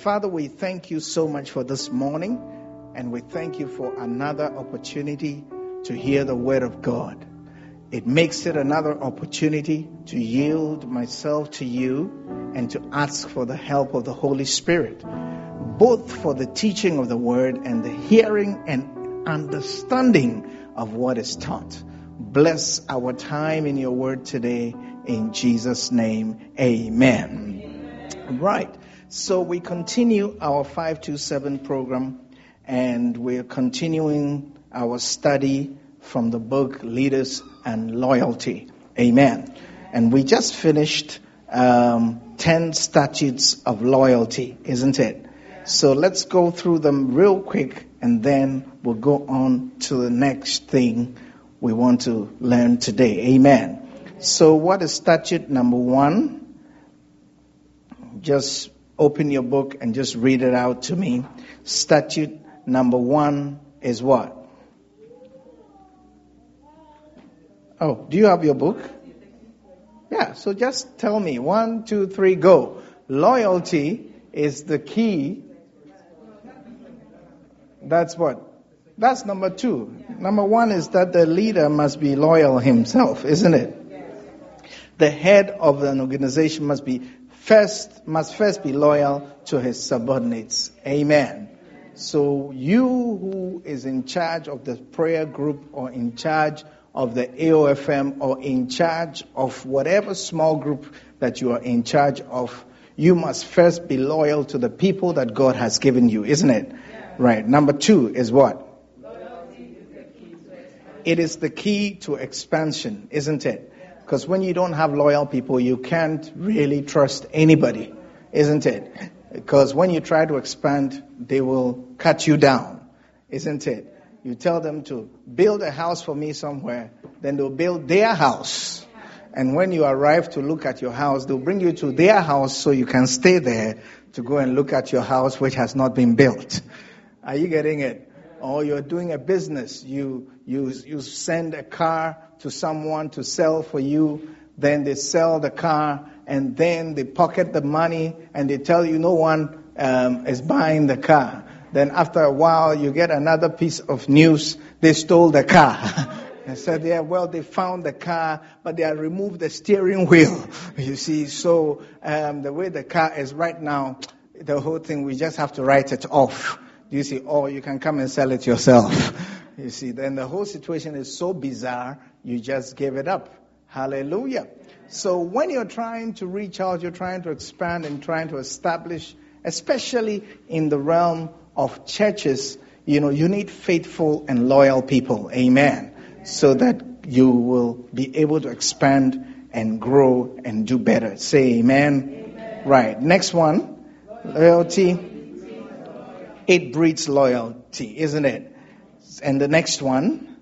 Father, we thank you so much for this morning, and we thank you for another opportunity to hear the word of God. It makes it another opportunity to yield myself to you and to ask for the help of the Holy Spirit, both for the teaching of the word and the hearing and understanding of what is taught. Bless our time in your word today. In Jesus' name, amen. Right. So we continue our 527 program, and we're continuing our study from the book Leaders and Loyalty. Amen. And we just finished 10 statutes of loyalty, isn't it? So let's go through them real quick, and then we'll go on to the next thing we want to learn today. Amen. So what is statute number 1? Just open your book and just read it out to me. Statute number 1 is what? Oh, do you have your book? Yeah, so just tell me. 1, 2, 3, go. Loyalty is the key. That's what? That's number 2. Number 1 is that the leader must be loyal himself, isn't it? The head of an organization must first be loyal to his subordinates. Amen. So you who is in charge of the prayer group, or in charge of the AOFM, or in charge of whatever small group that you are in charge of, you must first be loyal to the people that God has given you, isn't it? Yeah. Right. Number 2 is what? Loyalty is the key to expansion. It is the key to expansion, isn't it? Because when you don't have loyal people, you can't really trust anybody, isn't it? Because when you try to expand, they will cut you down, isn't it? You tell them to build a house for me somewhere, then they'll build their house. And when you arrive to look at your house, they'll bring you to their house so you can stay there to go and look at your house which has not been built. Are you getting it? Or you're doing a business, you send a car to someone to sell for you, then they sell the car, and then they pocket the money, and they tell you no one is buying the car. Then after a while, you get another piece of news, they stole the car. And said, yeah, well, they found the car, but they have removed the steering wheel. You see, so the way the car is right now, the whole thing, we just have to write it off. You see, or you can come and sell it yourself. You see, then the whole situation is so bizarre, you just give it up. Hallelujah. So when you're trying to reach out, you're trying to expand and trying to establish, especially in the realm of churches, you need faithful and loyal people. Amen. So that you will be able to expand and grow and do better. Say amen. Amen. Right. Next one. Loyalty. It breeds loyalty, isn't it? And the next one,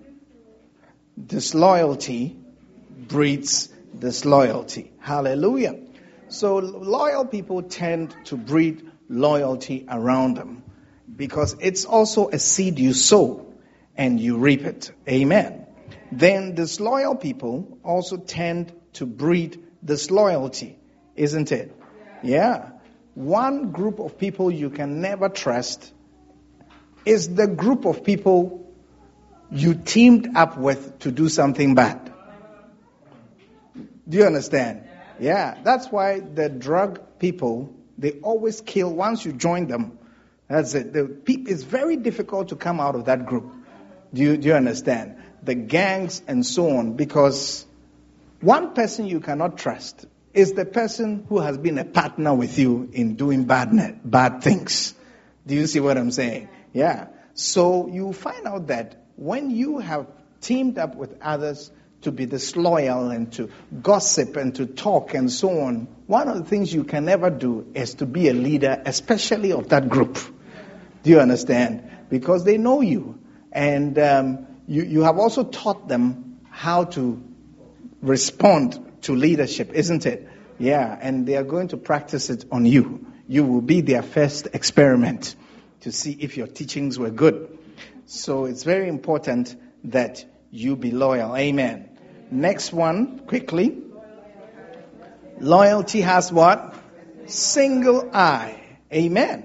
disloyalty breeds disloyalty. Hallelujah. So loyal people tend to breed loyalty around them, because it's also a seed you sow and you reap it. Amen. Then disloyal people also tend to breed disloyalty, isn't it? Yeah. One group of people you can never trust is the group of people you teamed up with to do something bad. Do you understand? Yeah. That's why the drug people, they always kill once you join them. That's it. It's very difficult to come out of that group. Do you understand? The gangs and so on, because one person you cannot trust is the person who has been a partner with you in doing bad things. Do you see what I'm saying? Yeah. So you find out that when you have teamed up with others to be disloyal and to gossip and to talk and so on, one of the things you can never do is to be a leader, especially of that group. Do you understand? Because they know you. And you have also taught them how to respond to leadership, isn't it? Yeah, and they are going to practice it on you. You will be their first experiment to see if your teachings were good. So it's very important that you be loyal. Amen. Next one, quickly. Loyalty has what? Single eye. Amen.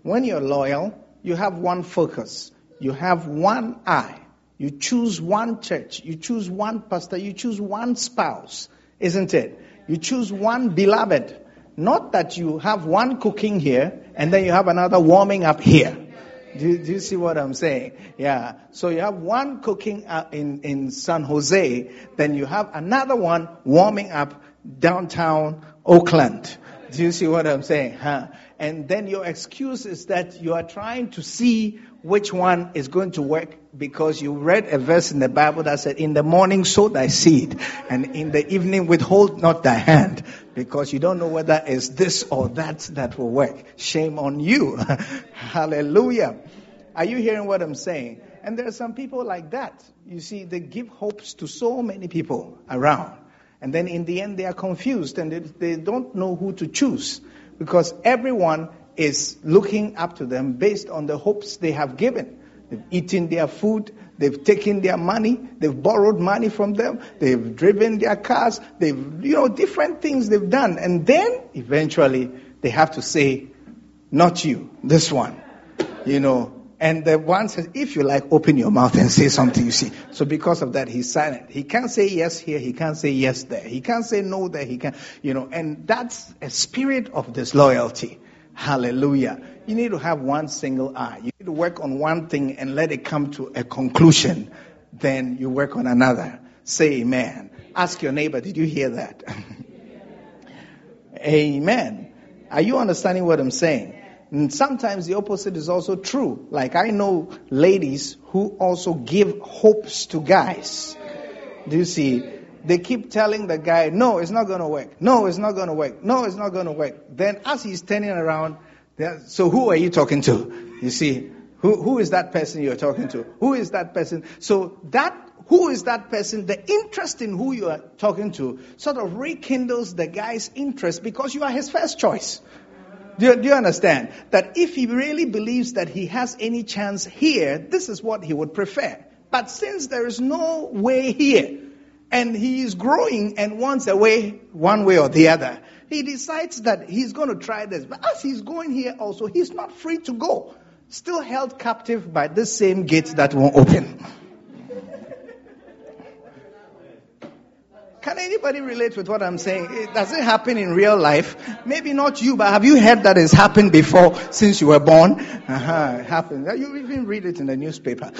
When you're loyal, you have one focus. You have one eye. You choose one church. You choose one pastor. You choose one spouse. Isn't it? You choose one beloved. Not that you have one cooking here and then you have another warming up here. Do you see what I'm saying? Yeah. So you have one cooking in San Jose, then you have another one warming up downtown Oakland. Do you see what I'm saying? And then your excuse is that you are trying to see which one is going to work because you read a verse in the Bible that said, in the morning sow thy seed, and in the evening withhold not thy hand, because you don't know whether it's this or that will work. Shame on you. Hallelujah. Are you hearing what I'm saying? And there are some people like that. You see, they give hopes to so many people around. And then in the end, they are confused and they don't know who to choose, because everyone is looking up to them based on the hopes they have given. They've eaten their food, they've taken their money, they've borrowed money from them, they've driven their cars, they've, different things they've done. And then eventually they have to say, not you, this one, And the one says, if you like, open your mouth and say something, you see. So because of that, he's silent. He can't say yes here. He can't say yes there. He can't say no there. He can't, and that's a spirit of disloyalty. Hallelujah. You need to have one single eye. You need to work on one thing and let it come to a conclusion. Then you work on another. Say amen. Ask your neighbor, did you hear that? Amen. Are you understanding what I'm saying? And sometimes the opposite is also true. Like I know ladies who also give hopes to guys. Do you see? They keep telling the guy, no, it's not going to work. No, it's not going to work. No, it's not going to work. Then as he's turning around, so who are you talking to? You see, who is that person you're talking to? Who is that person? So who is that person? The interest in who you are talking to sort of rekindles the guy's interest because you are his first choice. Do you understand? That if he really believes that he has any chance here, this is what he would prefer. But since there is no way here, and he is growing and wants a way, one way or the other, he decides that he's going to try this. But as he's going here also, he's not free to go. Still held captive by this same gate that won't open. Can anybody relate with what I'm saying? Does it happen in real life? Maybe not you, but have you heard that it's happened before since you were born? It happened. You even read it in the newspaper.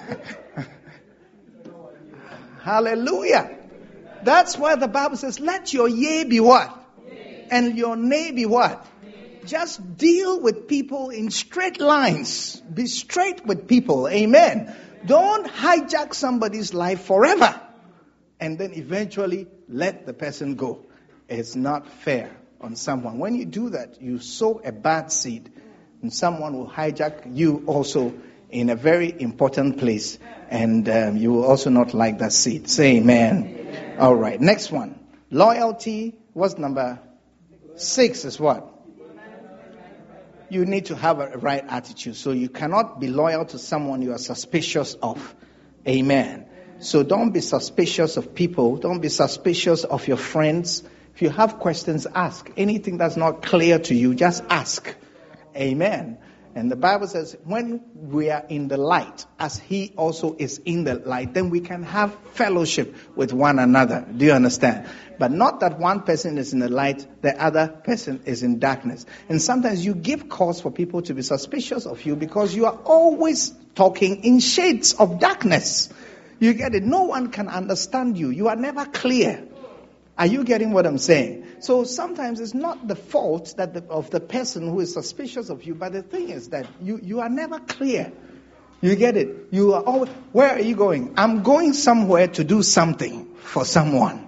Hallelujah. That's why the Bible says, let your yea be what? And your nay be what? Just deal with people in straight lines. Be straight with people. Amen. Don't hijack somebody's life forever. And then eventually let the person go. It's not fair on someone. When you do that, you sow a bad seed. And someone will hijack you also in a very important place. And you will also not like that seed. Say amen. All right. Next one. Loyalty. What's number 6 is what? You need to have a right attitude. So you cannot be loyal to someone you are suspicious of. Amen. So don't be suspicious of people. Don't be suspicious of your friends. If you have questions, ask. Anything that's not clear to you, just ask. Amen. And the Bible says, when we are in the light, as he also is in the light, then we can have fellowship with one another. Do you understand? But not that one person is in the light, the other person is in darkness. And sometimes you give cause for people to be suspicious of you because you are always talking in shades of darkness. You get it? No one can understand you. You are never clear. Are you getting what I'm saying? So sometimes it's not the fault of the person who is suspicious of you, but the thing is that you are never clear. You get it? You are always, where are you going? I'm going somewhere to do something for someone.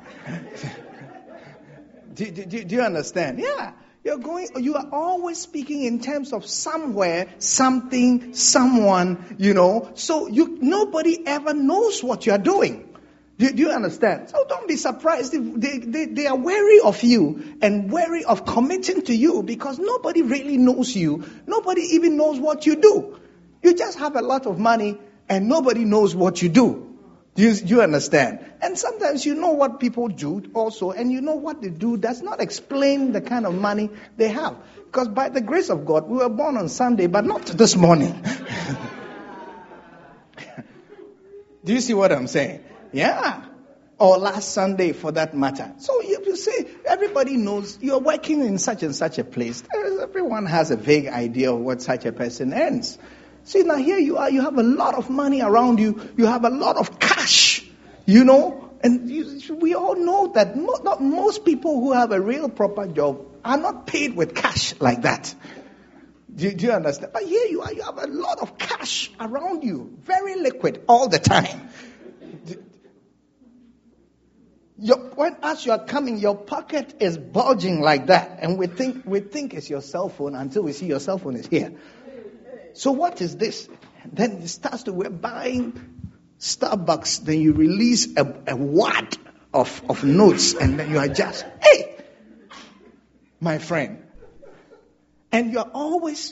Do you understand? Yeah. You are always speaking in terms of somewhere, something, someone, So nobody ever knows what you are doing. Do you understand? So don't be surprised if they are wary of you and wary of committing to you because nobody really knows you. Nobody even knows what you do. You just have a lot of money and nobody knows what you do. Do you understand? And sometimes you know what people do also, and you know what they do does not explain the kind of money they have. Because by the grace of God, we were born on Sunday, but not this morning. Do you see what I'm saying? Yeah. Or last Sunday for that matter. So you say, everybody knows you're working in such and such a place. Everyone has a vague idea of what such a person earns. See, now here you are, you have a lot of money around you, you have a lot of cash, and we all know that not most people who have a real proper job are not paid with cash like that. Do you understand? But here you are, you have a lot of cash around you, very liquid all the time. As you are coming, your pocket is bulging like that, and we think it's your cell phone until we see your cell phone is here. So what is this? Then it starts to, we're buying Starbucks, then you release a wad of notes, and then you are just, hey, my friend. And you're always,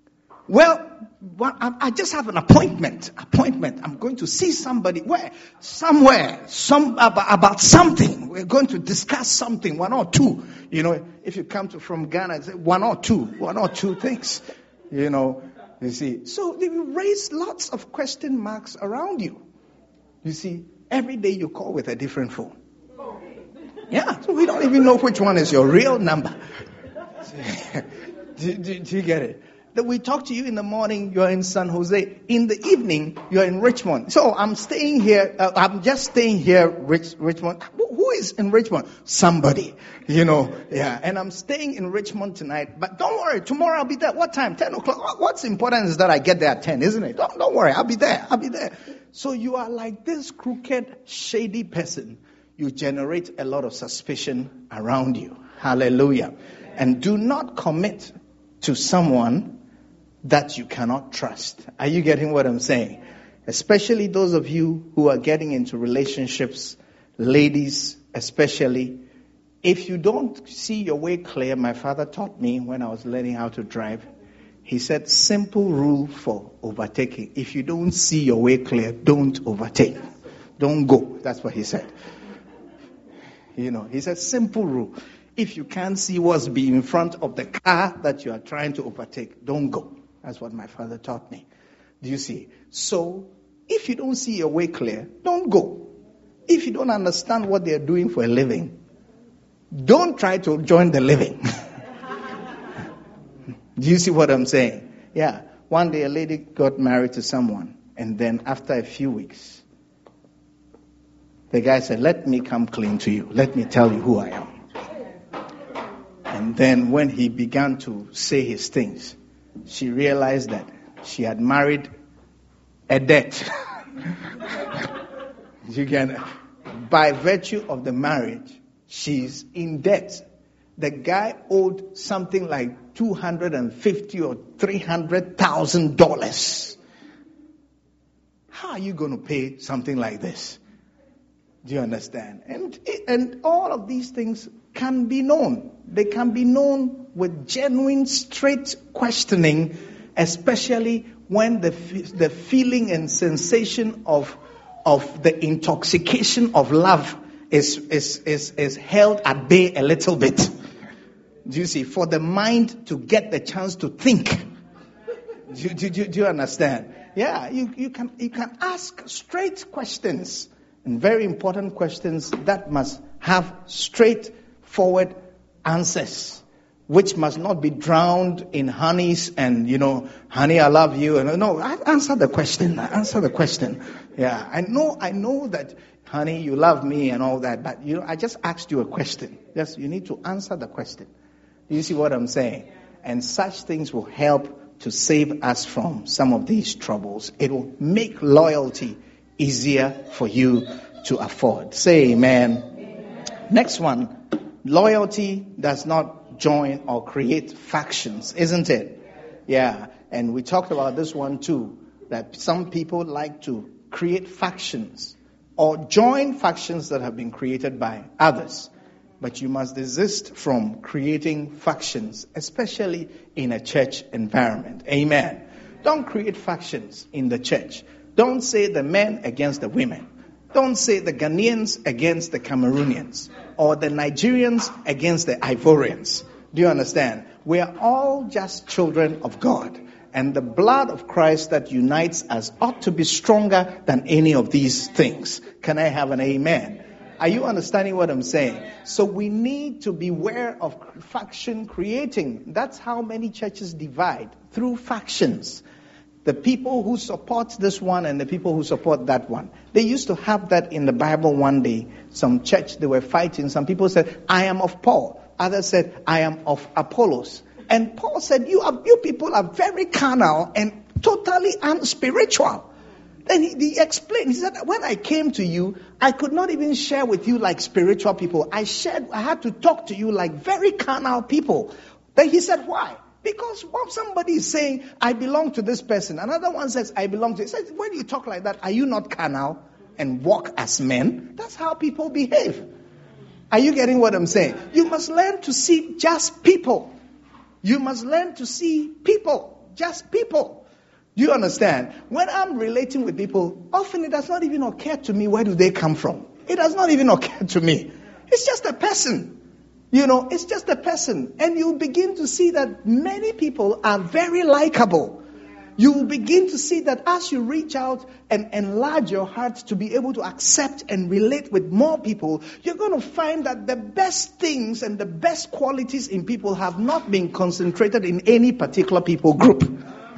I just have an appointment. I'm going to see somebody somewhere, about something. We're going to discuss something, one or two. If you come from Ghana, it's one or two things, You see, so they will raise lots of question marks around you. You see, every day you call with a different phone. Yeah, so we don't even know which one is your real number. Do you get it? That we talk to you in the morning, you're in San Jose. In the evening, you're in Richmond. So I'm staying here. I'm just staying here, Richmond. Who is in Richmond? Somebody, yeah. And I'm staying in Richmond tonight. But don't worry, tomorrow I'll be there. What time? 10 o'clock. What's important is that I get there at 10, isn't it? Don't worry, I'll be there. So you are like this crooked, shady person. You generate a lot of suspicion around you. Hallelujah. And do not commit to someone that you cannot trust. Are you getting what I'm saying? Especially those of you who are getting into relationships, ladies especially. If you don't see your way clear, my father taught me when I was learning how to drive. He said, simple rule for overtaking. If you don't see your way clear, don't overtake. Don't go. That's what he said. He said, simple rule. If you can't see what's in front of the car that you are trying to overtake, don't go. That's what my father taught me. Do you see? So, if you don't see your way clear, don't go. If you don't understand what they're doing for a living, don't try to join the living. Do you see what I'm saying? Yeah. One day a lady got married to someone, and then after a few weeks, the guy said, let me come clean to you. Let me tell you who I am. And then when he began to say his things, she realized that she had married a debt. By virtue of the marriage, she's in debt. The guy owed something like $250,000 or $300,000. How are you going to pay something like this? Do you understand? And all of these things can be known. They can be known with genuine, straight questioning, especially when the feeling and sensation of the intoxication of love is held at bay a little bit. Do you see? For the mind to get the chance to think. Do you understand? Yeah, you can ask straight questions, and very important questions that must have straightforward answers, which must not be drowned in honeys and, honey, I love you. And no, answer the question. Yeah, I know that, honey, you love me and all that, but I just asked you a question. Yes, you need to answer the question. Do you see what I'm saying? And such things will help to save us from some of these troubles. It will make loyalty easier for you to afford. Say amen. Next one. Loyalty does not join or create factions, isn't it? Yeah. And we talked about this one too, that some people like to create factions or join factions that have been created by others. But you must desist from creating factions, especially in a church environment. Amen. Don't create factions in the church. Don't say the men against the women. Don't say the Ghanaians against the Cameroonians or the Nigerians against the Ivorians. Do you understand? We are all just children of God. And the blood of Christ that unites us ought to be stronger than any of these things. Can I have an amen? Are you understanding what I'm saying? So we need to beware of faction creating. That's how many churches divide, through factions. The people who support this one and the people who support that one. They used to have that in the Bible one day. Some church, they were fighting. Some people said, I am of Paul. Others said, I am of Apollos. And Paul said, you people are very carnal and totally unspiritual. Then he explained, he said, when I came to you, I could not even share with you like spiritual people. I had to talk to you like very carnal people. Then he said, why? Because somebody is saying, I belong to this person. Another one says, I belong to... He says, when you talk like that, are you not carnal and walk as men? That's how people behave. Are you getting what I'm saying? You must learn to see just people. You must learn to see people, just people. Do you understand? When I'm relating with people, often it does not even occur to me where do they come from. It does not even occur to me. It's just a person. It's just a person. And you begin to see that many people are very likable. You will begin to see that as you reach out and enlarge your heart to be able to accept and relate with more people, you're going to find that the best things and the best qualities in people have not been concentrated in any particular people group.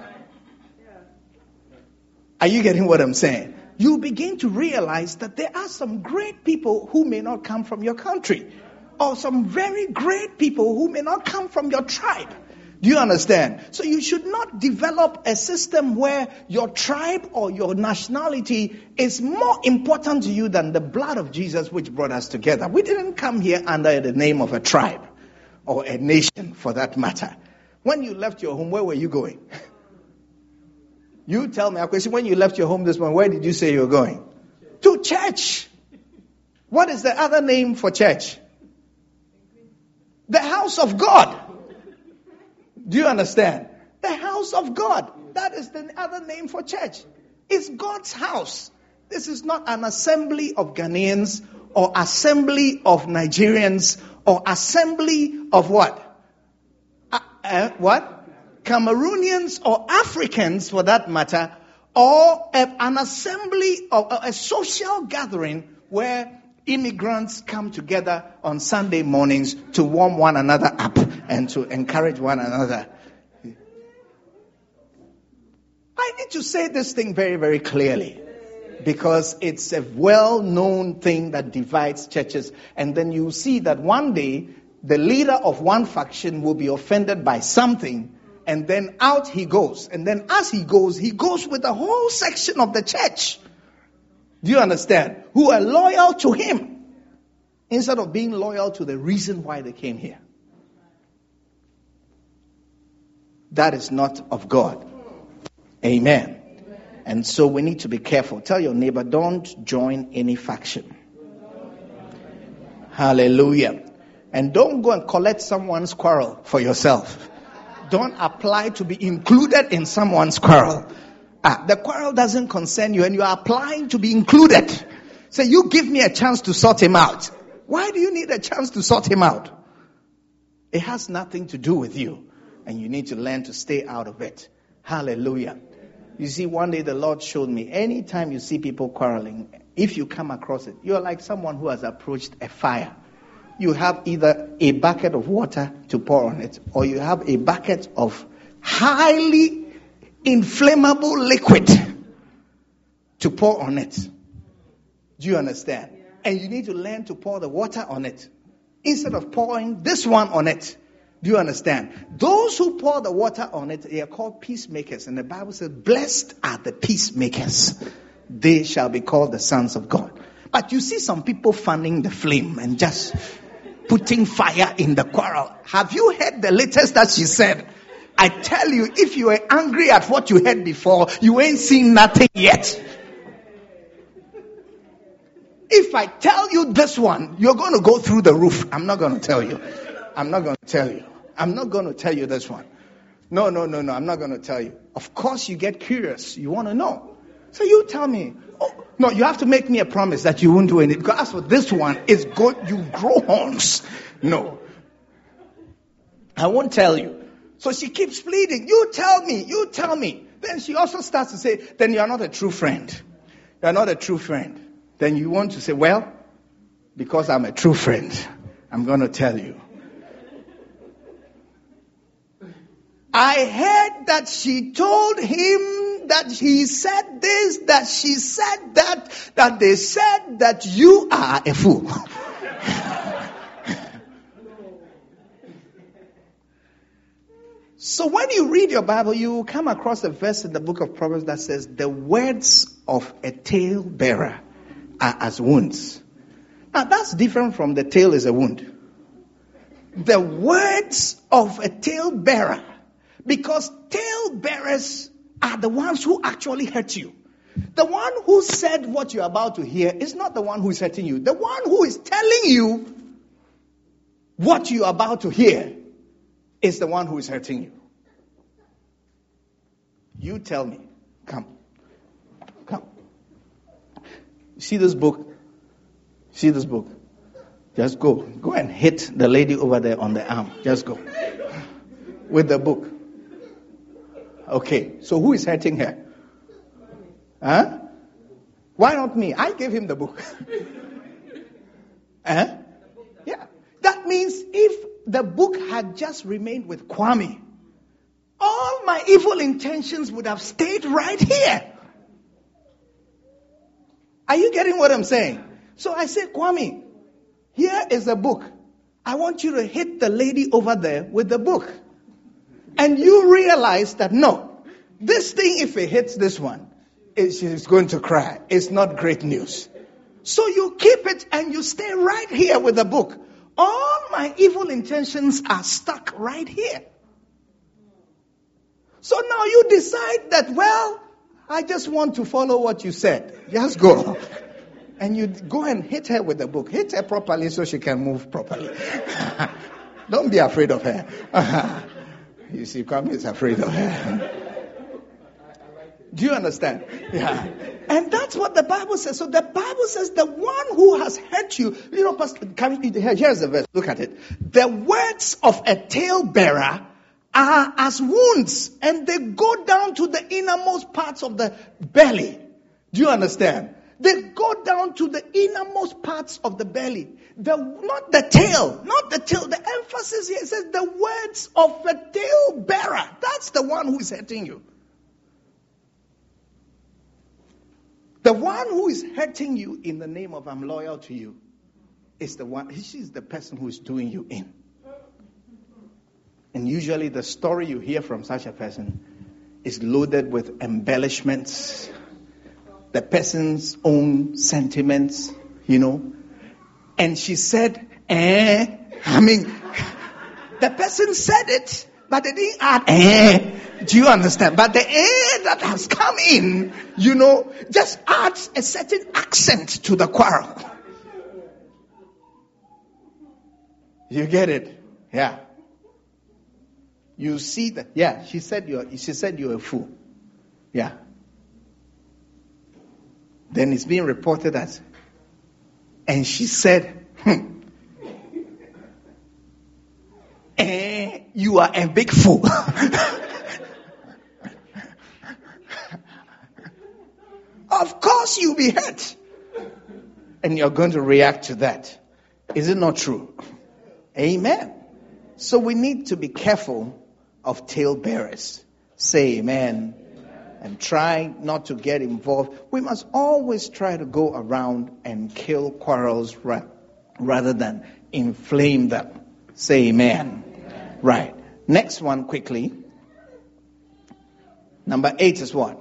Are you getting what I'm saying? You begin to realize that there are some great people who may not come from your country, or some very great people who may not come from your tribe. Do you understand? So you should not develop a system where your tribe or your nationality is more important to you than the blood of Jesus which brought us together. We didn't come here under the name of a tribe or a nation for that matter. When you left your home, where were you going? You tell me a question. When you left your home this morning, where did you say you were going? To church. What is the other name for church? The house of God. Do you understand? The house of God. That is the other name for church. It's God's house. This is not an assembly of Ghanaians or assembly of Nigerians or assembly of what? Cameroonians or Africans for that matter, or an assembly or a social gathering where immigrants come together on Sunday mornings to warm one another up and to encourage one another. I need to say this thing very, very clearly because it's a well-known thing that divides churches. And then you see that one day the leader of one faction will be offended by something, and then out he goes. And then as he goes with the whole section of the church. Do you understand? Who are loyal to him instead of being loyal to the reason why they came here. That is not of God. Amen. And so we need to be careful. Tell your neighbor, don't join any faction. Hallelujah. And don't go and collect someone's quarrel for yourself. Don't apply to be included in someone's quarrel. The quarrel doesn't concern you and you are applying to be included. So you give me a chance to sort him out. Why do you need a chance to sort him out? It has nothing to do with you. And you need to learn to stay out of it. Hallelujah. You see, one day the Lord showed me, anytime you see people quarreling, if you come across it, you're like someone who has approached a fire. You have either a bucket of water to pour on it, or you have a bucket of highly inflammable liquid to pour on it. Do you understand? And you need to learn to pour the water on it instead of pouring this one on it. Do you understand? Those who pour the water on it, they are called peacemakers. And the Bible says, blessed are the peacemakers. They shall be called the sons of God. But you see some people fanning the flame and just putting fire in the quarrel. Have you heard the latest that she said? I tell you, if you are angry at what you heard before, you ain't seen nothing yet. If I tell you this one, you're going to go through the roof. I'm not going to tell you. I'm not going to tell you. I'm not going to tell you this one. No. I'm not going to tell you. Of course, you get curious. You want to know. So you tell me, Oh, no, you have to make me a promise that you won't do anything. Because as for this one, it's good. You grow horns. No. I won't tell you. So she keeps pleading. You tell me. You tell me. Then she also starts to say, then you are not a true friend. You are not a true friend. Then you want to say, well, because I'm a true friend, I'm going to tell you. I heard that she told him that he said this, that she said that they said that you are a fool. So when you read your Bible, you will come across a verse in the book of Proverbs that says, the words of a talebearer are as wounds. Now that's different from the tale is a wound. The words of a talebearer, because talebearers are the ones who actually hurt you. The one who said what you're about to hear is not the one who is hurting you. The one who is telling you what you're about to hear is the one who is hurting you. You tell me. Come. See this book? See this book? Just go. Go and hit the lady over there on the arm. Just go. With the book. Okay. So who is hurting her? Huh? Why not me? I gave him the book. Yeah. That means if the book had just remained with Kwame, all my evil intentions would have stayed right here. Are you getting what I'm saying? So I said, Kwame, here is a book. I want you to hit the lady over there with the book. And you realize that no, this thing, if it hits this one, she's going to cry. It's not great news. So you keep it and you stay right here with the book. All my evil intentions are stuck right here. So now you decide that, well, I just want to follow what you said. Just go. And you go and hit her with the book. Hit her properly so she can move properly. Don't be afraid of her. You see, Kwame is afraid of her. Do you understand? Yeah. And that's what the Bible says. So the Bible says the one who has hurt you, Pastor, here's the verse. Look at it. The words of a talebearer are as wounds, and they go down to the innermost parts of the belly. Do you understand? They go down to the innermost parts of the belly. Not the tail. The emphasis here says the words of a talebearer. That's the one who is hurting you. The one who is hurting you in the name of I'm loyal to you is the one, she's the person who is doing you in. And usually the story you hear from such a person is loaded with embellishments, the person's own sentiments, And she said, the person said it, but they didn't add, Do you understand? But the that has come in, just adds a certain accent to the quarrel. You get it? Yeah. You see that? Yeah. She said you're a fool. Yeah. Then it's being reported as, and she said, you are a big fool. Of course you'll be hurt. And you're going to react to that. Is it not true? Amen. So we need to be careful of talebearers. Say amen. And try not to get involved. We must always try to go around and kill quarrels rather than inflame them. Say amen. Right. Next one quickly. Number 8 is what?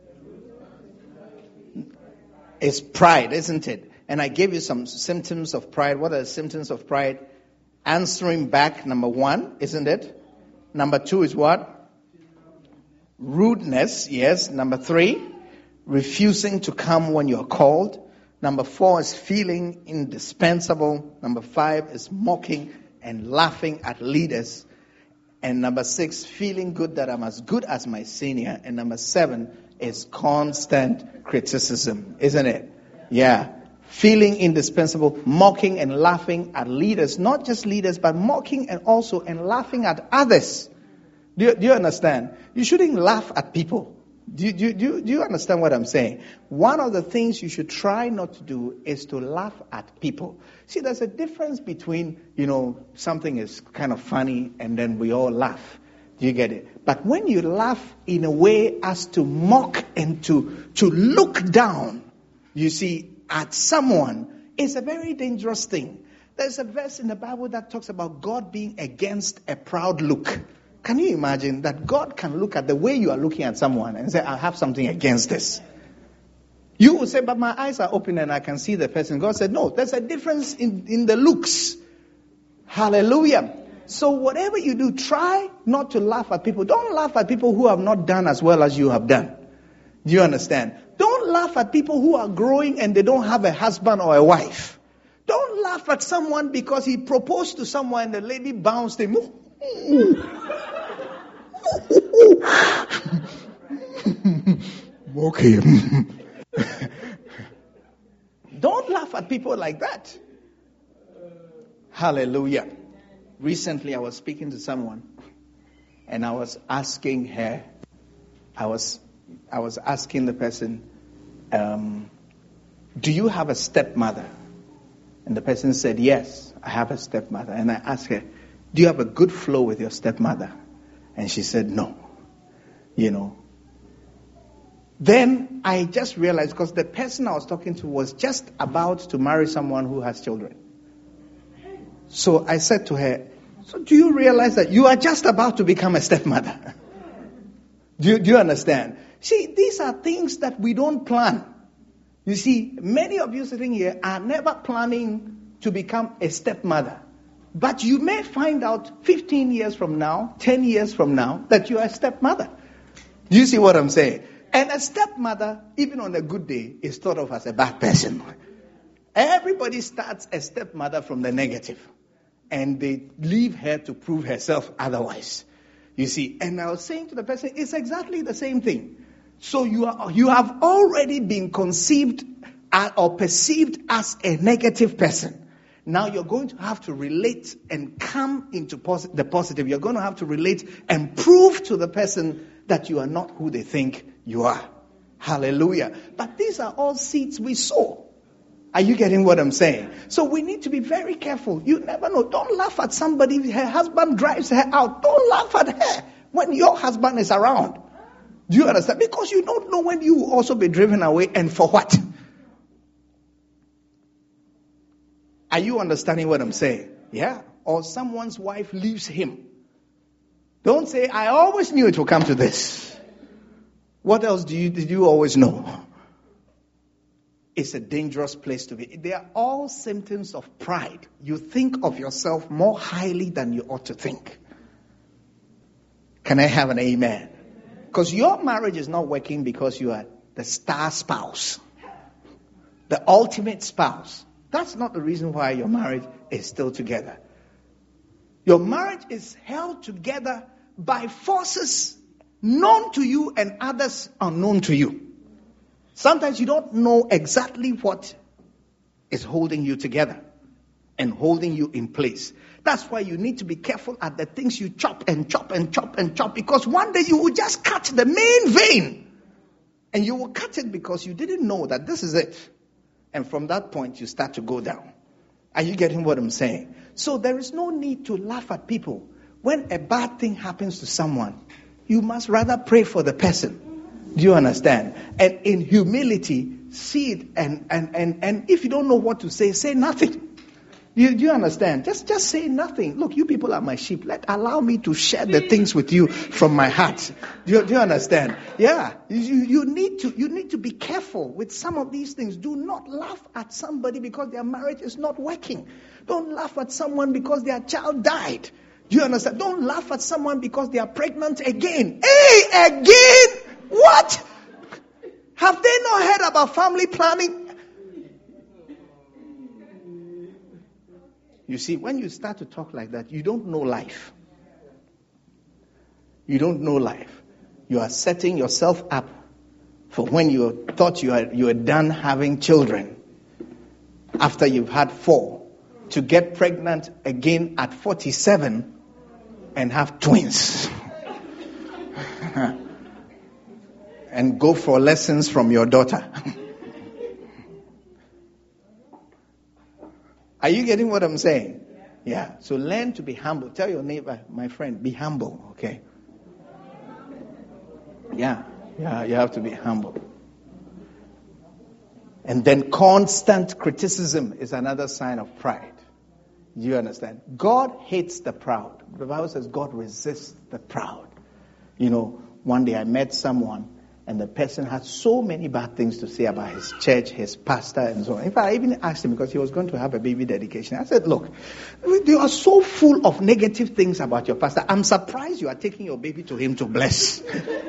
It's pride, isn't it? And I gave you some symptoms of pride. What are the symptoms of pride? Answering back, number 1, isn't it? Number 2 is what? Rudeness, yes. Number 3, refusing to come when you're called. Number 4 is feeling indispensable. Number 5 is mocking and laughing at leaders. And number 6, feeling good that I'm as good as my senior. And number 7 is constant criticism, isn't it? Yeah. Feeling indispensable, mocking and laughing at leaders. Not just leaders, but mocking and also and laughing at others. Do you understand? You shouldn't laugh at people. Do you understand what I'm saying? One of the things you should try not to do is to laugh at people. See, there's a difference between, something is kind of funny and then we all laugh. Do you get it? But when you laugh in a way as to mock and to look down, you see, at someone, it's a very dangerous thing. There's a verse in the Bible that talks about God being against a proud look. Can you imagine that God can look at the way you are looking at someone and say, I have something against this? You will say, but my eyes are open and I can see the person. God said, no, there's a difference in the looks. Hallelujah. So whatever you do, try not to laugh at people. Don't laugh at people who have not done as well as you have done. Do you understand? Don't laugh at people who are growing and they don't have a husband or a wife. Don't laugh at someone because he proposed to someone and the lady bounced him. Okay. Don't laugh at people like that. Hallelujah. Recently I was speaking to someone and I was asking her, I was asking the person, do you have a stepmother? And the person said, yes, I have a stepmother. And I asked her, do you have a good flow with your stepmother? And she said, no. Then I just realized, because the person I was talking to was just about to marry someone who has children. So I said to her, so do you realize that you are just about to become a stepmother? Do you understand? See, these are things that we don't plan. You see, many of you sitting here are never planning to become a stepmother. But you may find out 15 years from now, 10 years from now, that you are a stepmother. Do you see what I'm saying? And a stepmother, even on a good day, is thought of as a bad person. Everybody starts a stepmother from the negative. And they leave her to prove herself otherwise. You see, and I was saying to the person, it's exactly the same thing. So you have already been conceived or perceived as a negative person. Now you're going to have to relate and come into the positive. You're going to have to relate and prove to the person that you are not who they think you are. Hallelujah. But these are all seeds we sow. Are you getting what I'm saying? So we need to be very careful. You never know. Don't laugh at somebody. Her husband drives her out. Don't laugh at her when your husband is around. Do you understand? Because you don't know when you will also be driven away and for what. Are you understanding what I'm saying? Yeah. Or someone's wife leaves him. Don't say, I always knew it would come to this. What else did you always know? It's a dangerous place to be. They are all symptoms of pride. You think of yourself more highly than you ought to think. Can I have an amen? Because your marriage is not working because you are the star spouse, the ultimate spouse. That's not the reason why your marriage is still together. Your marriage is held together by forces known to you and others unknown to you. Sometimes you don't know exactly what is holding you together and holding you in place. That's why you need to be careful at the things you chop and chop and chop and chop, because one day you will just cut the main vein. And you will cut it because you didn't know that this is it. And from that point, you start to go down. Are you getting what I'm saying? So there is no need to laugh at people. When a bad thing happens to someone, you must rather pray for the person. Do you understand? And in humility, see it. And if you don't know what to say nothing. Do you understand? Just say nothing. Look, you people are my sheep. Allow me to share the things with you from my heart. Do you understand? Yeah. You need to be careful with some of these things. Do not laugh at somebody because their marriage is not working. Don't laugh at someone because their child died. Do you understand? Don't laugh at someone because they are pregnant again. Hey, again? What? Have they not heard about family planning? You see, when you start to talk like that, you don't know life. You don't know life. You are setting yourself up for when you thought you were done having children, after you've had 4, to get pregnant again at 47 and have twins. And go for lessons from your daughter. Are you getting what I'm saying? Yeah. So learn to be humble. Tell your neighbor, my friend, be humble, okay? Yeah, you have to be humble. And then constant criticism is another sign of pride. Do you understand? God hates the proud. The Bible says God resists the proud. One day I met someone, and the person had so many bad things to say about his church, his pastor, and so on. In fact, I even asked him, because he was going to have a baby dedication. I said, look, you are so full of negative things about your pastor. I'm surprised you are taking your baby to him to bless.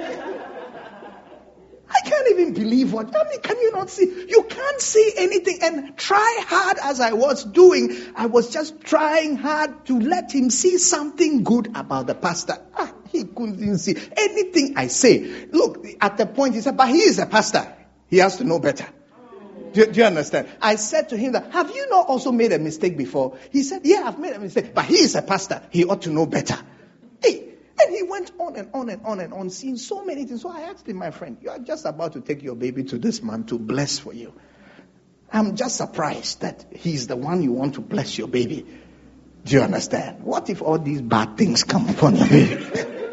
I can't even believe can you not see? You can't see anything. And try hard as I was doing, I was just trying hard to let him see something good about the pastor. He couldn't see anything I say. Look, at the point he said, but he is a pastor. He has to know better. Do you understand? I said to him that, have you not also made a mistake before? He said, yeah, I've made a mistake. But he is a pastor. He ought to know better. And he went on and on and on and on, seeing so many things. So I asked him, my friend, you are just about to take your baby to this man to bless for you. I'm just surprised that he's the one you want to bless your baby. Do you understand? What if all these bad things come upon your baby?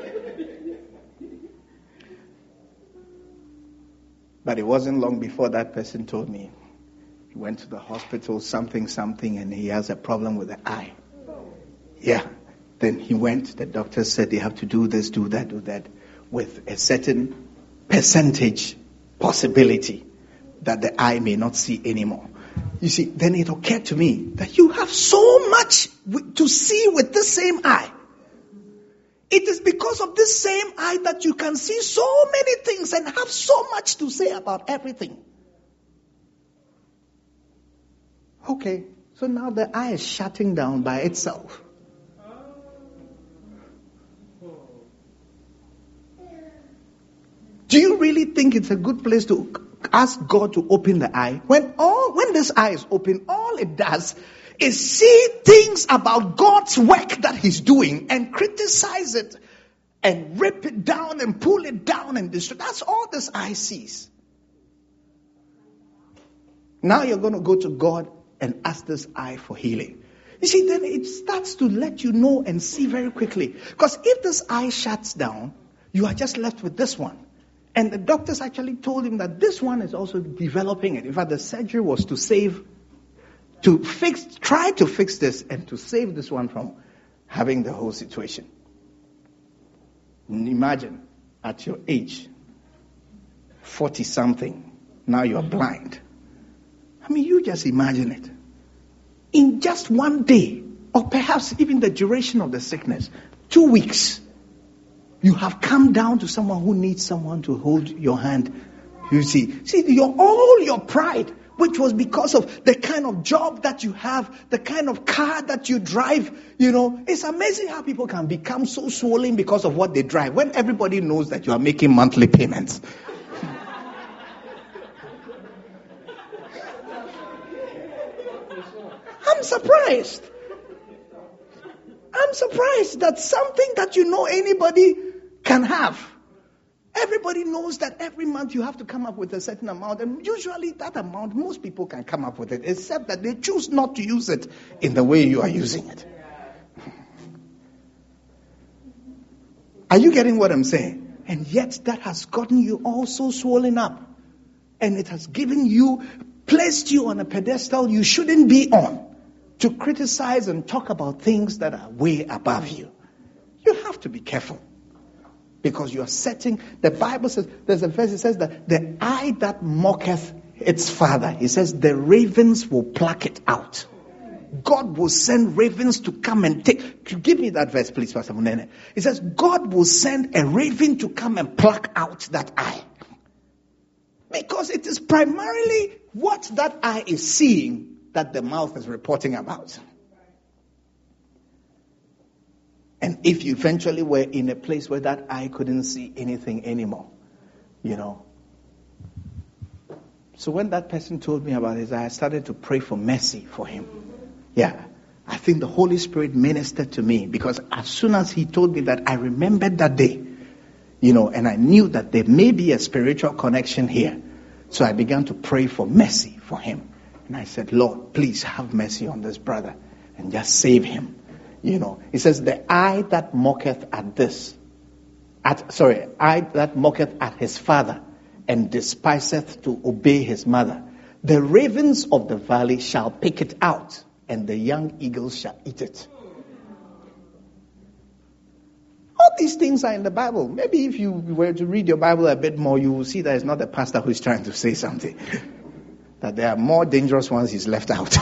But it wasn't long before that person told me he went to the hospital, something, and he has a problem with the eye. Yeah. Then he went, the doctor said they have to do this, do that, with a certain percentage possibility that the eye may not see anymore. You see, then it occurred to me that you have so much to see with this same eye. It is because of this same eye that you can see so many things and have so much to say about everything. Okay, so now the eye is shutting down by itself. Do you really think it's a good place to ask God to open the eye? When this eye is open, all it does is see things about God's work that He's doing and criticize it and rip it down and pull it down and destroy. That's all this eye sees. Now you're going to go to God and ask this eye for healing. You see, then it starts to let you know and see very quickly. Because if this eye shuts down, you are just left with this one. And the doctors actually told him that this one is also developing it. In fact, the surgery was try to fix this and to save this one from having the whole situation. Imagine at your age, 40-something, now you're blind. I mean, you just imagine it. In just one day, or perhaps even the duration of the sickness, 2 weeks, you have come down to someone who needs someone to hold your hand. You see, all your pride, which was because of the kind of job that you have, the kind of car that you drive, it's amazing how people can become so swollen because of what they drive when everybody knows that you are making monthly payments. I'm surprised that something that anybody can have. Everybody knows that every month you have to come up with a certain amount, and usually that amount, most people can come up with it, except that they choose not to use it in the way you are using it. Are you getting what I'm saying? And yet that has gotten you all so swollen up, and it has placed you on a pedestal you shouldn't be on, to criticize and talk about things that are way above you. You have to be careful. Because you are setting, the Bible says, there's a verse that says that the eye that mocketh its father, he says the ravens will pluck it out. God will send ravens to come and take. Give me that verse, please, Pastor Munene. It says God will send a raven to come and pluck out that eye. Because it is primarily what that eye is seeing that the mouth is reporting about. And if you eventually were in a place where that eye couldn't see anything anymore, you know. So when that person told me about his eye, I started to pray for mercy for him. Yeah. I think the Holy Spirit ministered to me, because as soon as he told me that, I remembered that day, you know, and I knew that there may be a spiritual connection here. So I began to pray for mercy for him. And I said, Lord, please have mercy on this brother and just save him. You know, it says, the eye that mocketh at his father and despiseth to obey his mother, the ravens of the valley shall pick it out, and the young eagles shall eat it. All these things are in the Bible. Maybe if you were to read your Bible a bit more, you will see that it's not the pastor who is trying to say something. That there are more dangerous ones he's left out.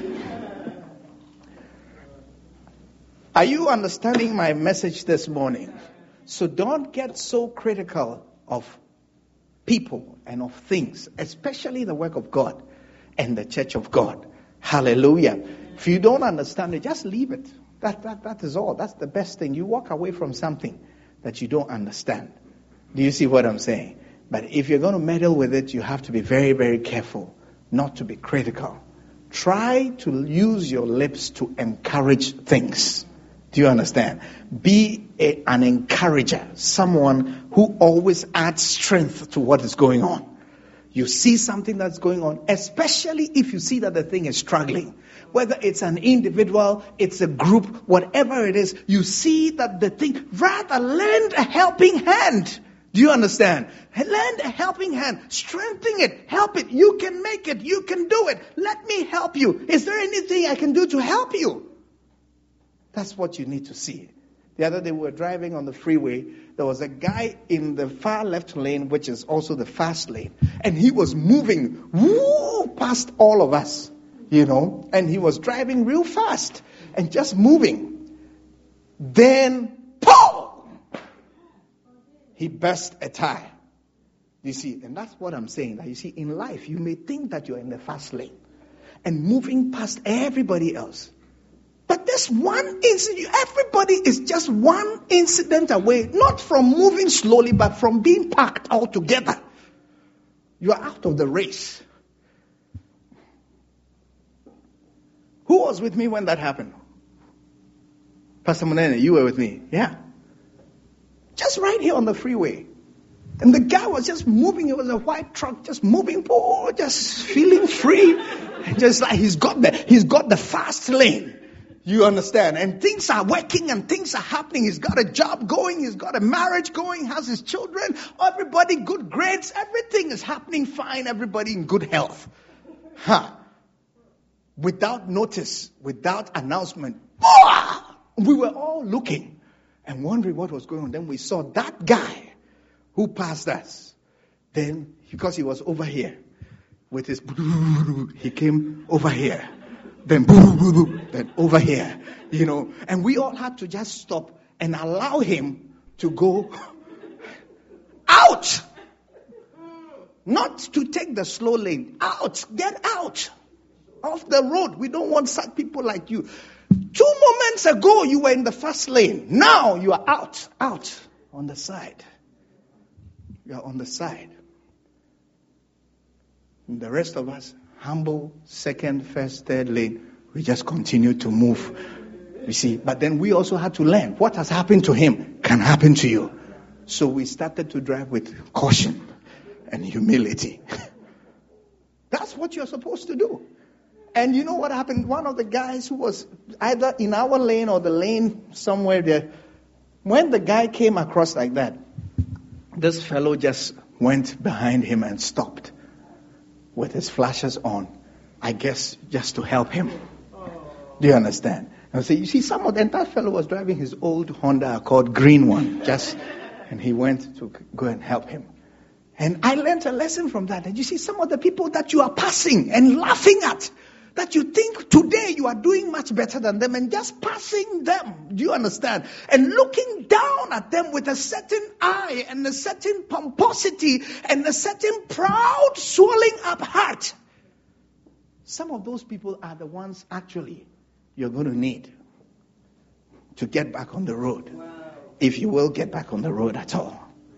Are you understanding my message this morning? So don't get so critical of people and of things, especially the work of God and the church of God. Hallelujah. If you don't understand it, just leave it. That is all. That's the best thing. You walk away from something that you don't understand. Do you see what I'm saying? But if you're going to meddle with it, you have to be very, very careful not to be critical. Try to use your lips to encourage things. Do you understand? Be an encourager, someone who always adds strength to what is going on. You see something that's going on, especially if you see that the thing is struggling. Whether it's an individual, it's a group, whatever it is, you see that the thing, rather lend a helping hand. Do you understand? Lend a helping hand. Strengthen it. Help it. You can make it. You can do it. Let me help you. Is there anything I can do to help you? That's what you need to see. The other day we were driving on the freeway. There was a guy in the far left lane, which is also the fast lane. And he was moving past all of us, you know. And he was driving real fast and just moving. Then, he burst a tire. You see, and that's what I'm saying. That you see, in life, you may think that you're in the fast lane and moving past everybody else. But this one incident, everybody is just one incident away, not from moving slowly, but from being parked altogether. You are out of the race. Who was with me when that happened? Pastor Munene, you were with me. Yeah. Just right here on the freeway. And the guy was just moving. It was a white truck just moving, just feeling free. Just like he's got the fast lane. You understand? And things are working and things are happening. He's got a job going. He's got a marriage going. Has his children. Everybody good grades. Everything is happening fine. Everybody in good health. Without notice, without announcement. We were all looking and wondering what was going on. Then we saw that guy who passed us. Then, because he was over here with his, he came over here. Then then over here, you know. And we all had to just stop and allow him to go out. Not to take the slow lane. Out. Get out of the road. We don't want such people like you. 2 moments ago, you were in the fast lane. Now you are out on the side. You are on the side. And the rest of us, humble, second, first, third lane, we just continue to move. You see, but then we also had to learn what has happened to him can happen to you. So we started to drive with caution and humility. That's what you're supposed to do. And you know what happened? One of the guys who was either in our lane or the lane somewhere there, when the guy came across like that, this fellow just went behind him and stopped with his flashes on, I guess just to help him. Do you understand? And so you see, that fellow was driving his old Honda Accord green one, and he went to go and help him. And I learned a lesson from that. And you see, some of the people that you are passing and laughing at, that you think today you are doing much better than them, and just passing them. Do you understand? And looking down at them with a certain eye and a certain pomposity and a certain proud, swelling up heart. Some of those people are the ones actually you're going to need. to get back on the road. If you will get back on the road at all.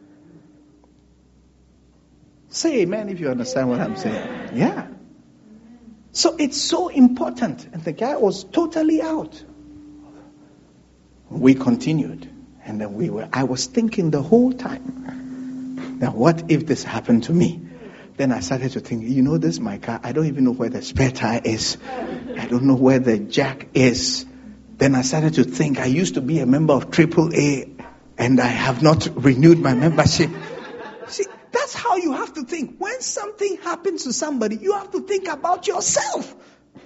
Say amen if you understand what I'm saying. Yeah. So it's so important. And the guy was totally out. We continued. And then I was thinking the whole time, now what if this happened to me? Then I started to think, this is my car. I don't even know where the spare tire is. I don't know where the jack is. Then I started to think, I used to be a member of AAA and I have not renewed my membership. See, that's how you have to think. When something happens to somebody, you have to think about yourself.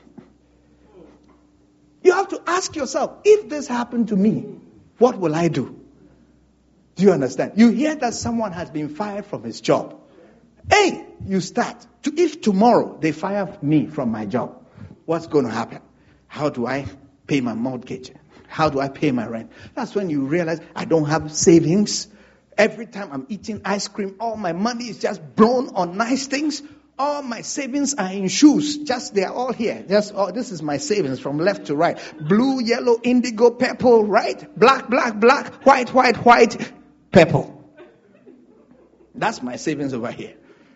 You have to ask yourself, if this happened to me, what will I do? Do you understand? You hear that someone has been fired from his job. Hey, you start. If tomorrow they fire me from my job, what's going to happen? How do I pay my mortgage? How do I pay my rent? That's when you realize I don't have savings. Every time I'm eating ice cream, all my money is just blown on nice things. All my savings are in shoes. They are all here. This is my savings from left to right. Blue, yellow, indigo, purple, right? Black, black, black, white, white, white, purple. That's my savings over here.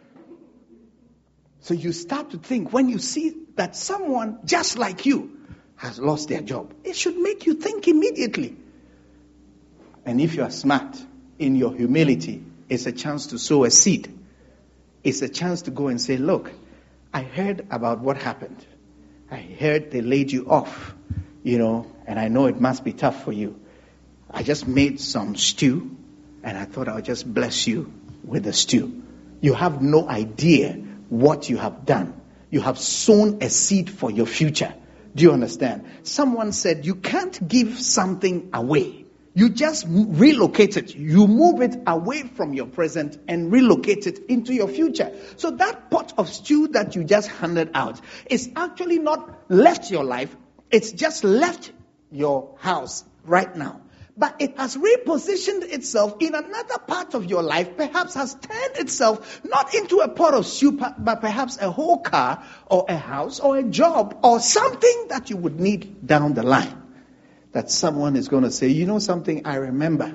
So you start to think, when you see that someone just like you has lost their job, it should make you think immediately. And if you are smart, in your humility, it's a chance to sow a seed. It's a chance to go and say, look, I heard about what happened. I heard they laid you off, and I know it must be tough for you. I just made some stew, and I thought I would just bless you with the stew. You have no idea what you have done. You have sown a seed for your future. Do you understand? Someone said you can't give something away. You just relocate it. You move it away from your present and relocate it into your future. So that pot of stew that you just handed out is actually not left your life. It's just left your house right now. But it has repositioned itself in another part of your life, perhaps has turned itself not into a pot of stew, but perhaps a whole car or a house or a job or something that you would need down the line. That someone is going to say, you know something, I remember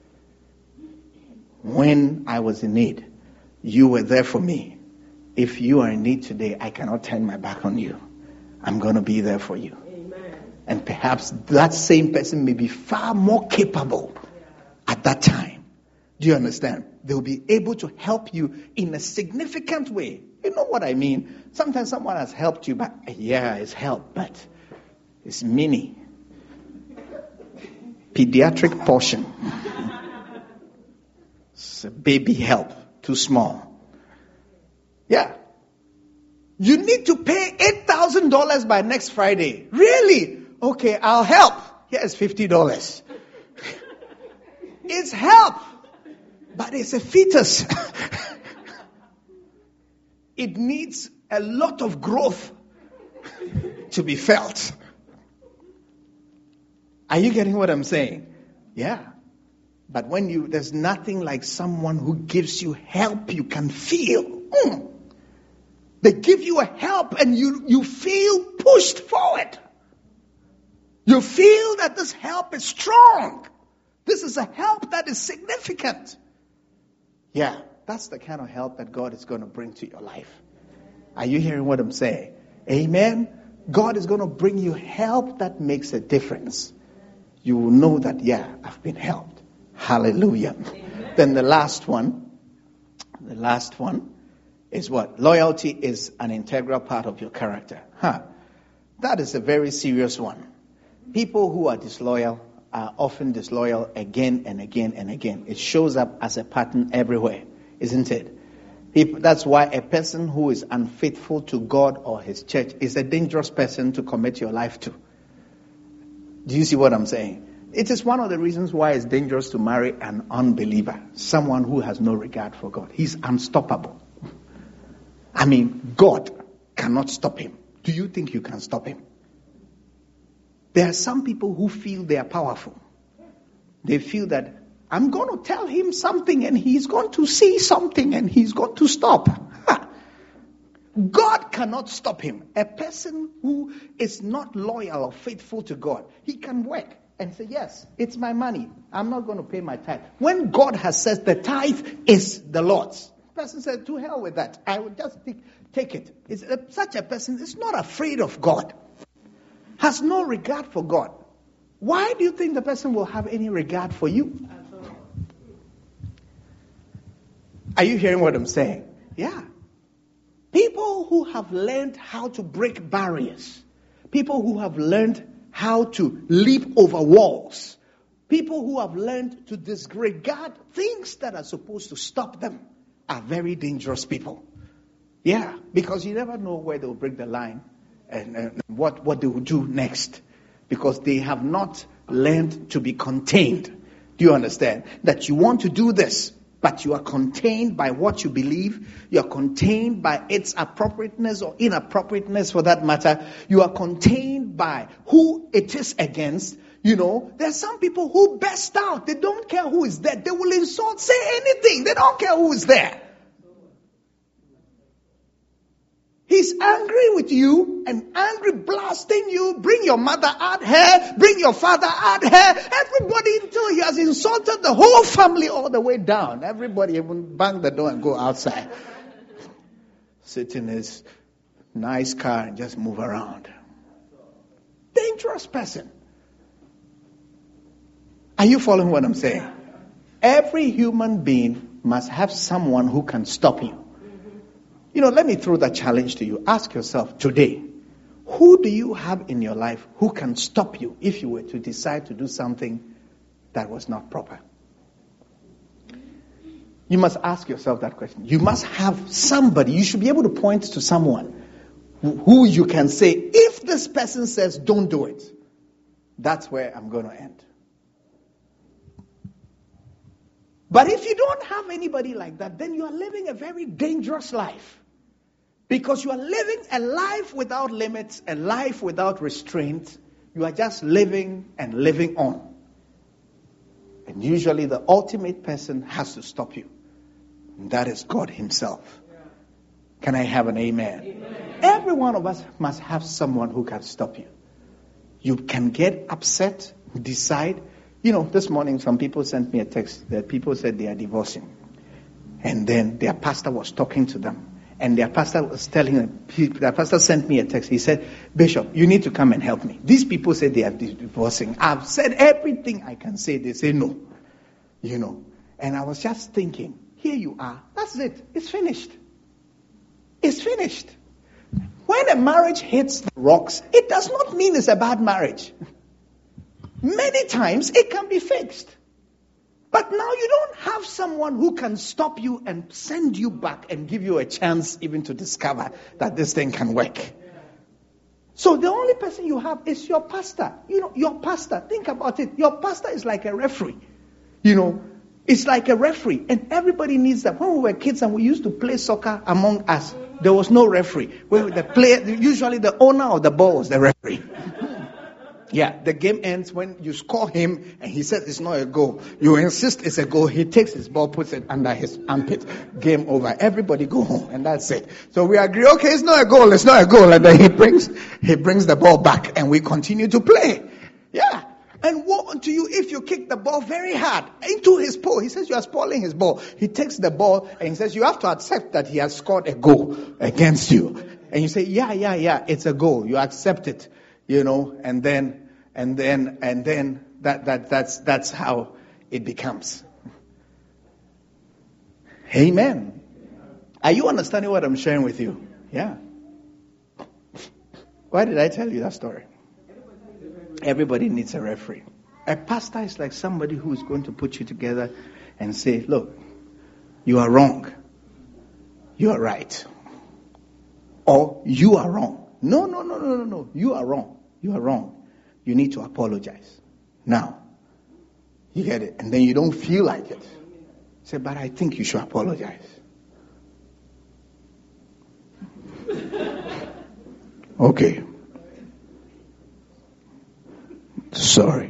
when I was in need, you were there for me. If you are in need today, I cannot turn my back on you. I'm going to be there for you. And perhaps that same person may be far more capable at that time. Do you understand? They'll be able to help you in a significant way. You know what I mean? Sometimes someone has helped you, but it's help, but it's mini. Pediatric portion. It's a baby help, too small. Yeah. You need to pay $8,000 by next Friday. Really? Okay, I'll help. Here's $50. It's help, but it's a fetus. It needs a lot of growth to be felt. Are you getting what I'm saying? Yeah. But there's nothing like someone who gives you help you can feel. They give you a help and you feel pushed forward. You feel that this help is strong. This is a help that is significant. Yeah, that's the kind of help that God is going to bring to your life. Are you hearing what I'm saying? Amen? God is going to bring you help that makes a difference. You will know that, I've been helped. Hallelujah. Amen. Then the last one is what? Loyalty is an integral part of your character. That is a very serious one. People who are disloyal are often disloyal again and again and again. It shows up as a pattern everywhere, isn't it? That's why a person who is unfaithful to God or his church is a dangerous person to commit your life to. Do you see what I'm saying? It is one of the reasons why it's dangerous to marry an unbeliever, someone who has no regard for God. He's unstoppable. I mean, God cannot stop him. Do you think you can stop him? There are some people who feel they are powerful. They feel that I'm going to tell him something and he's going to see something and he's going to stop. God cannot stop him. A person who is not loyal or faithful to God, he can work. and say, yes, it's my money. I'm not going to pay my tithe. When God has said the tithe is the Lord's, the person said, to hell with that. I will just take it. Such a person is not afraid of God, has no regard for God. Why do you think the person will have any regard for you? Are you hearing what I'm saying? Yeah. People who have learned how to break barriers, people who have learned how to leap over walls, people who have learned to disregard things that are supposed to stop them are very dangerous people. Yeah, because you never know where they'll break the line and what they will do next, because they have not learned to be contained. Do you understand? That you want to do this, but you are contained by what you believe. You are contained by its appropriateness or inappropriateness for that matter. You are contained by who it is against. You know, there's some people who burst out. They don't care who is there. They will insult, say anything. They don't care who is there. He's angry with you and angry blasting you. Bring your mother out here. Bring your father out here. Everybody until he has insulted the whole family all the way down. Everybody even bang the door and go outside. Sit in his nice car and just move around. Dangerous person. Are you following what I'm saying? Every human being must have someone who can stop you. You know, let me throw that challenge to you. Ask yourself today, who do you have in your life who can stop you if you were to decide to do something that was not proper? You must ask yourself that question. You must have somebody. You should be able to point to someone who you can say, if this person says don't do it, that's where I'm going to end. But if you don't have anybody like that, then you are living a very dangerous life. Because you are living a life without limits, a life without restraint. You are just living and living on. And usually the ultimate person has to stop you. And that is God himself. Can I have an amen? Amen? Every one of us must have someone who can stop you. You can get upset, decide. You know, this morning some people sent me a text that people said they are divorcing. And then their pastor was talking to them. And their pastor was telling them, their pastor sent me a text. He said, Bishop, you need to come and help me. These people said they are divorcing. I've said everything I can say. They say no. You know. And I was just thinking, here you are. That's it. It's finished. It's finished. When a marriage hits the rocks, it does not mean it's a bad marriage. Many times it can be fixed. But now you don't have someone who can stop you and send you back and give you a chance even to discover that this thing can work. So the only person you have is your pastor. You know, your pastor. Think about it. Your pastor is like a referee. You know, it's like a referee. And everybody needs that. When we were kids and we used to play soccer among us, there was no referee. Well, the player, usually the owner of the ball was the referee. Yeah, the game ends when you score him and he says it's not a goal. You insist it's a goal. He takes his ball, puts it under his armpit. Game over. Everybody go home and that's it. So we agree, okay, it's not a goal, it's not a goal. And then he brings the ball back and we continue to play. Yeah. And woe unto you if you kick the ball very hard into his pole. He says you are spoiling his ball. He takes the ball and he says you have to accept that he has scored a goal against you. And you say, yeah, it's a goal. You accept it. You know, and then that's how it becomes. Amen. Are you understanding what I'm sharing with you? Yeah. Why did I tell you that story? Everybody needs a referee. A pastor is like somebody who is going to put you together and say, look, you are wrong. You are right. Or you are wrong. No. You are wrong. You are wrong. You need to apologize. Now, you get it. And then you don't feel like it. Say, but I think you should apologize. Okay. Sorry.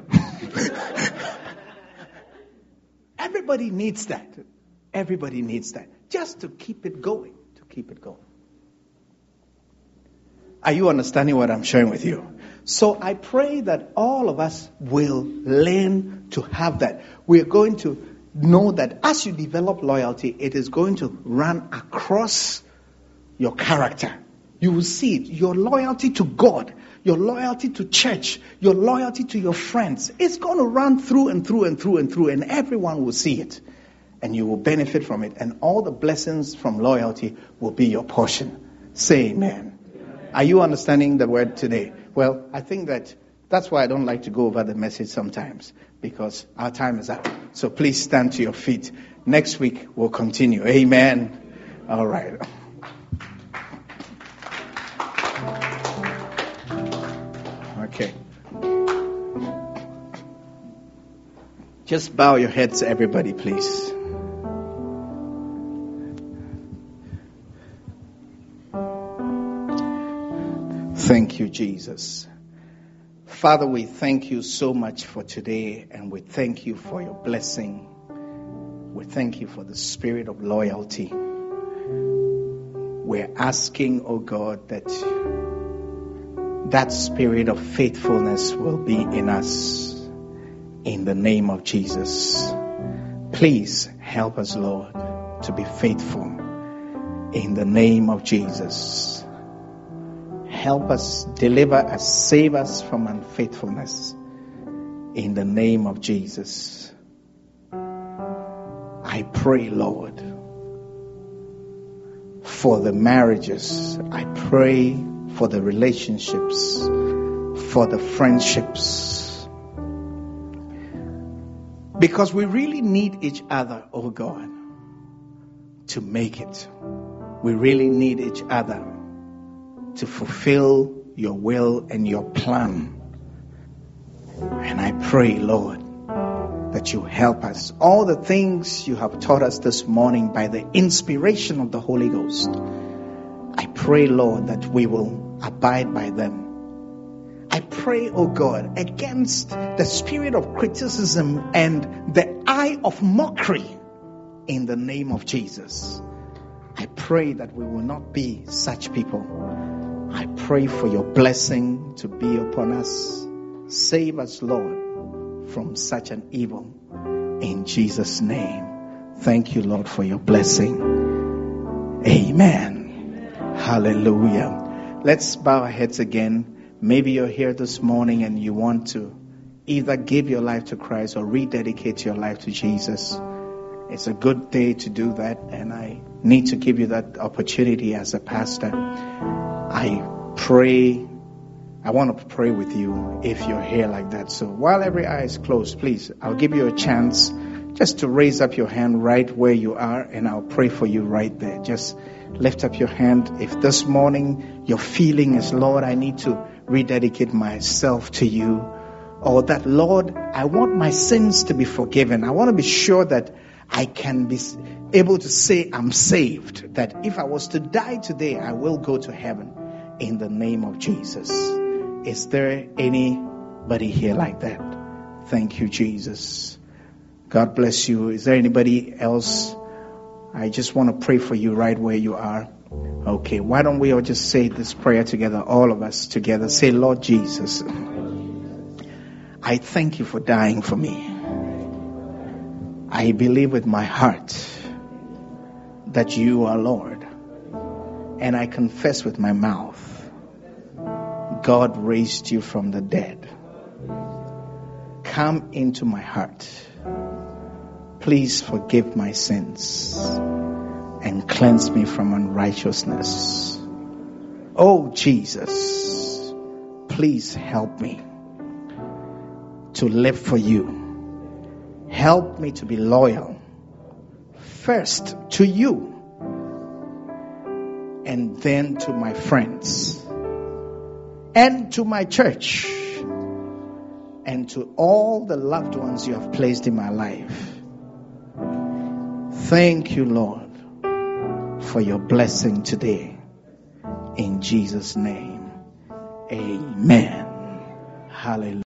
Everybody needs that. Everybody needs that. Just to keep it going. Are you understanding what I'm sharing with you? So I pray that all of us will learn to have that. We're going to know that as you develop loyalty, it is going to run across your character. You will see it. Your loyalty to God, your loyalty to church, your loyalty to your friends. It's going to run through and through and through and through, and everyone will see it. And you will benefit from it. And all the blessings from loyalty will be your portion. Say amen. Are you understanding the word today? Well, I think that's why I don't like to go over the message sometimes, because our time is up. So please stand to your feet. Next week we'll continue. Amen. All right. Okay. Just bow your heads, everybody, please. Thank you, Jesus. Father, we thank you so much for today, and we thank you for your blessing. We thank you for the spirit of loyalty. We're asking, oh God, that spirit of faithfulness will be in us. In the name of Jesus. Please help us, Lord, to be faithful. In the name of Jesus. Help us, deliver us, save us from unfaithfulness. In the name of Jesus. I pray, Lord, for the marriages. I pray for the relationships, for the friendships. Because we really need each other, oh God, to make it. We really need each other to fulfill your will and your plan. And I pray, Lord, that you help us. All the things you have taught us this morning by the inspiration of the Holy Ghost, I pray, Lord, that we will abide by them. I pray, oh God, against the spirit of criticism and the eye of mockery in the name of Jesus. I pray that we will not be such people. I pray for your blessing to be upon us. Save us, Lord, from such an evil. In Jesus' name. Thank you, Lord, for your blessing. Amen. Hallelujah. Let's bow our heads again. Maybe you're here this morning and you want to either give your life to Christ or rededicate your life to Jesus. It's a good day to do that, and I need to give you that opportunity as a pastor. I want to pray with you if you're here like that. So while every eye is closed, please, I'll give you a chance just to raise up your hand right where you are, and I'll pray for you right there. Just lift up your hand. If this morning your feeling is, Lord, I need to rededicate myself to you, or that, Lord, I want my sins to be forgiven. I want to be sure that I can be able to say I'm saved, that if I was to die today, I will go to heaven in the name of Jesus. Is there anybody here like that? Thank you, Jesus. God bless you. Is there anybody else? I just want to pray for you right where you are. Okay, why don't we all just say this prayer together, all of us together. Say, Lord Jesus, I thank you for dying for me. I believe with my heart that you are Lord, and I confess with my mouth God raised you from the dead. Come into my heart. Please forgive my sins and cleanse me from unrighteousness. Oh Jesus, please help me to live for you. Help me to be loyal, first to you, and then to my friends, and to my church, and to all the loved ones you have placed in my life. Thank you, Lord, for your blessing today. In Jesus' name, amen. Hallelujah.